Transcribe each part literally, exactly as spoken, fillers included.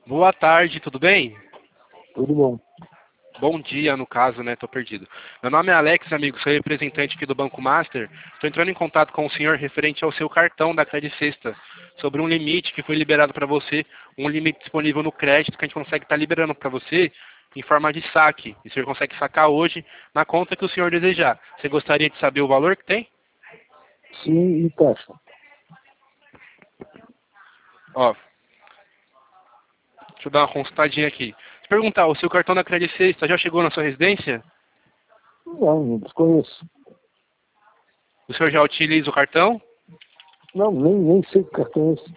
Boa tarde, tudo bem? Tudo bom. Bom dia, no caso, né? Tô perdido. Meu nome é Alex, amigo, sou representante aqui do Banco Master. Estou entrando em contato com o senhor referente ao seu cartão da Credit Sexta, sobre um limite que foi liberado para você, um limite disponível no crédito que a gente consegue estar liberando para você em forma de saque. E o senhor consegue sacar hoje na conta que o senhor desejar. Você gostaria de saber o valor que tem? Sim, e taxa? Ó, deixa eu dar uma consultadinha aqui. Te perguntar, o seu cartão da Credit Sexta já chegou na sua residência? Não, não desconheço. O senhor já utiliza o cartão? Não, nem, nem sei que cartão é esse.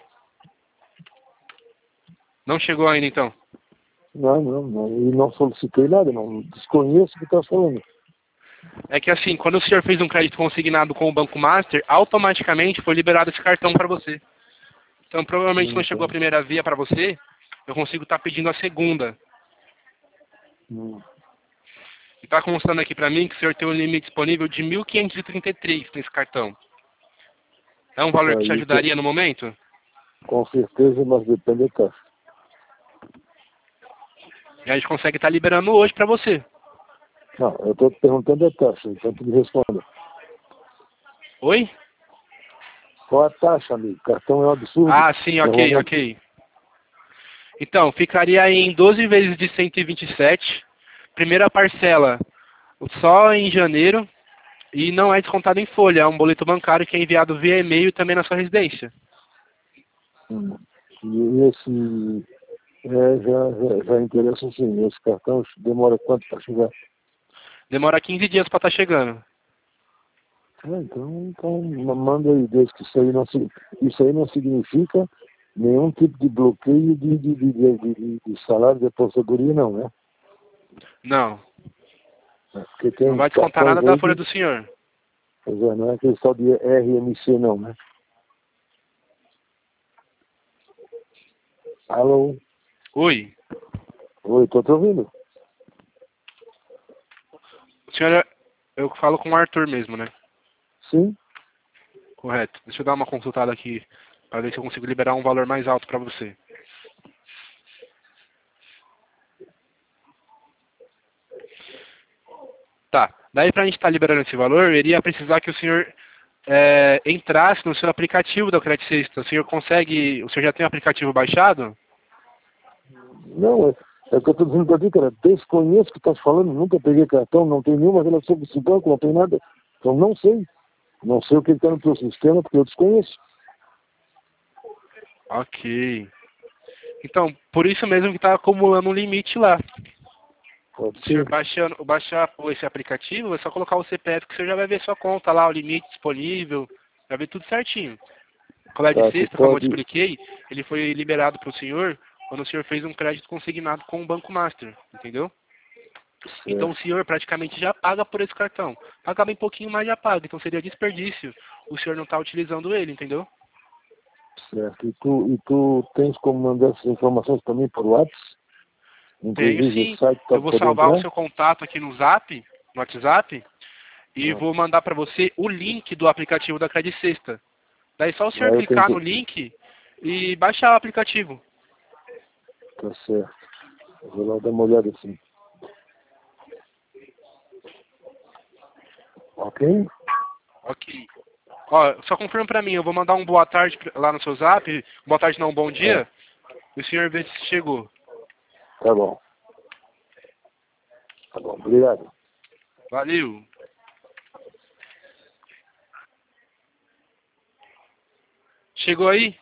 Não chegou ainda, então? Não, não, não. E não solicitei nada, não. Desconheço o que está falando. É que assim, quando o senhor fez um crédito consignado com o Banco Master, automaticamente foi liberado esse cartão para você. Então, provavelmente, Hum, quando chegou a Então, primeira via para você, eu consigo estar pedindo a segunda. hum, E está constando aqui para mim que o senhor tem um limite disponível de mil quinhentos e trinta e três nesse cartão. É um valor tá, que te isso, ajudaria no momento? com certeza, mas depende da taxa. E a gente consegue estar liberando hoje para você. Não, eu estou te perguntando a taxa, então tu me responda. Oi? Qual a taxa, amigo? Cartão é um absurdo. Ah, sim, ok, Normalmente, ok. Então, ficaria em doze vezes de cento e vinte e sete. Primeira parcela só em janeiro. E não é descontado em folha, é um boleto bancário que é enviado via e-mail também na sua residência. hum, e esse é, já, já, já interessa sim. Esse cartão demora quanto para chegar? Demora quinze dias para estar chegando. Ah, então, então ma- manda aí, Deus, que isso aí não, si- isso aí não significa nenhum tipo de bloqueio de, de, de, de, de- de salário de aposentadoria, não, né? Não, É, porque não tem vai descontar cartões nada da aí folha que, do senhor. quer dizer, não é aquele tal de R M C, não, né? Alô? Oi, Oi, tô te ouvindo? o senhor, é- eu falo com o Arthur mesmo, né? Sim? Correto. Deixa eu dar uma consultada aqui para ver se eu consigo liberar um valor mais alto para você. Tá, daí para a gente estar liberando esse valor, eu iria precisar que o senhor é, entrasse no seu aplicativo da Credit Sexta. O senhor consegue, o senhor já tem o aplicativo baixado? Não, é, é o que eu tô dizendo pra ti, cara. Desconheço o que estás falando, nunca peguei cartão, não tenho nenhuma relação com esse banco, não tenho nada. Então não sei. Não sei o que está no teu sistema, porque eu desconheço. Ok. Então, por isso mesmo que está acumulando um limite lá. Pode O senhor ser. baixando, baixar esse aplicativo, é só colocar o C P F que o senhor já vai ver sua conta lá, o limite disponível, já vê tudo certinho. O colégio de Tá, tu sexta, como eu te pode. expliquei, ele foi liberado para o senhor quando o senhor fez um crédito consignado com o Banco Master, entendeu? Então o Certo, senhor praticamente já paga por esse cartão. Paga bem pouquinho, mas já paga. Então seria desperdício o senhor não estar utilizando ele, entendeu? certo. E tu, e tu tens como mandar essas informações também por WhatsApp? Tenho Inclusive o sim. site para Eu vou poder salvar o entrar? seu contato aqui no Zap, no WhatsApp, e Ah, vou mandar para você o link do aplicativo da Credit Sexta. Daí é só o senhor aí eu tenho clicar que. no link e baixar o aplicativo. Tá certo. Eu vou lá dar uma olhada assim. Ok? Ok. Ó, só confirma pra mim, eu vou mandar um boa tarde pra- lá no seu zap. Boa tarde não, bom Ah, dia. E o senhor vê se chegou. tá bom. Tá bom. Obrigado. Valeu. Chegou aí?